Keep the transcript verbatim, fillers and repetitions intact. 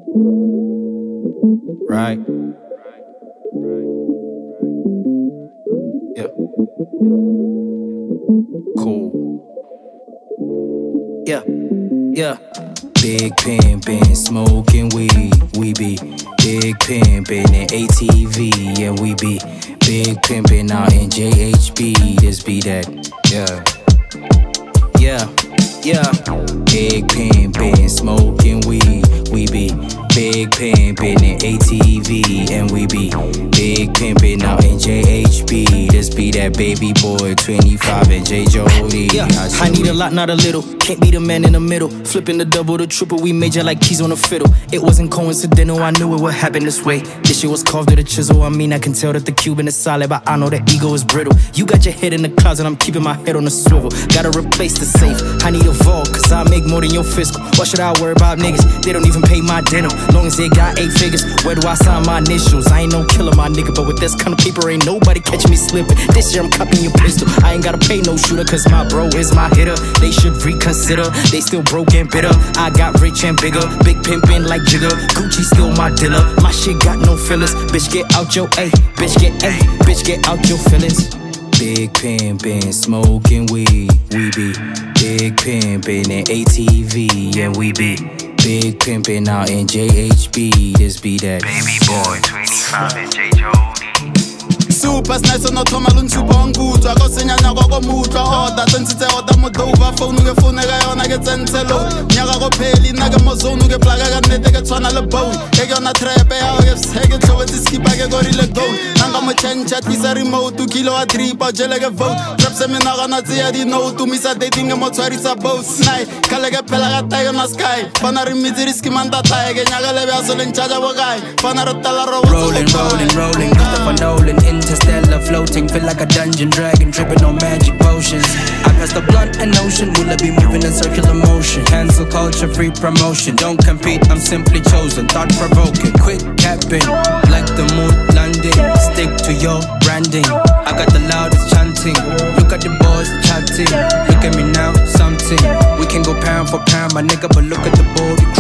Right. Yeah. Cool. Yeah. Yeah. Big pimpin', smoking weed, we be big pimpin' in A T V, and we be big pimpin' out in J H B. This be that, yeah, yeah, yeah. Big pimpin', smoking weed, we be big pimpin' in A T V, and we be big pimpin' out in J H B. This be that baby boy, twenty-five and J Jody. Yeah, I, I need a lot, not a little. Can't be the man in the middle. Flipping the double, the triple, we major like keys on a fiddle. It wasn't coincidental, I knew it would happen this way. This shit was carved with a chisel. I mean, I can tell that the Cuban is solid, but I know that ego is brittle. You got your head in the closet, I'm keeping my head on the swivel. Gotta replace the safe, I need a vault, cause I make more than your fiscal. Why should I worry about niggas? They don't even pay my dinner. Long as they got eight figures, where do I sign my initials? I ain't no killer, my nigga, but with this kind of paper, ain't nobody catching me slipping. This year I'm cupping your pistol. I ain't gotta pay no shooter, cause my bro is my hitter. They should reconsider, they still broke and bitter. I got rich and bigger, big pimpin' like Jigger. Gucci still my dealer, my shit got no fillers. Bitch get out your A, bitch get A, bitch get out your feelings. Big pimpin', smoking weed, we be big pimpin' in A T V, and we be big pimpin' out in J H B. This be that baby boy, twenty-five and J Jody. Super nice no thoma lunsupa ngutwa go senyanya go go mutwa order tsentse order modova phone ke phone ga yona ke tsentse lo nyaka go pheli na ke mozone ke plaga ka nete ke tshwana le bone ke yona trap ya go ke seke tshobetse skipa ke go rile go nanga mo change tisa remote two kilo a drip a jele ke vote trap se mina gana tsia di no to misa dating mo tshwarisa boss night kale ke phela ga tayo na sky fana re mitsi riski manda tae ke nyaka le bya so le nchaja bo kai fana re tala ro rolling rolling rolling Christopher Nolan interstellar floating feel like a dungeon dragon tripping on magic potions I pass the blunt and ocean will I be moving in circular motion cancel culture free promotion don't compete I'm simply chosen thought provoking quick capping like the moon landing stick to your branding I got the loudest chanting look at the boys chatting look at me now something we can go pound for pound my nigga but look at the board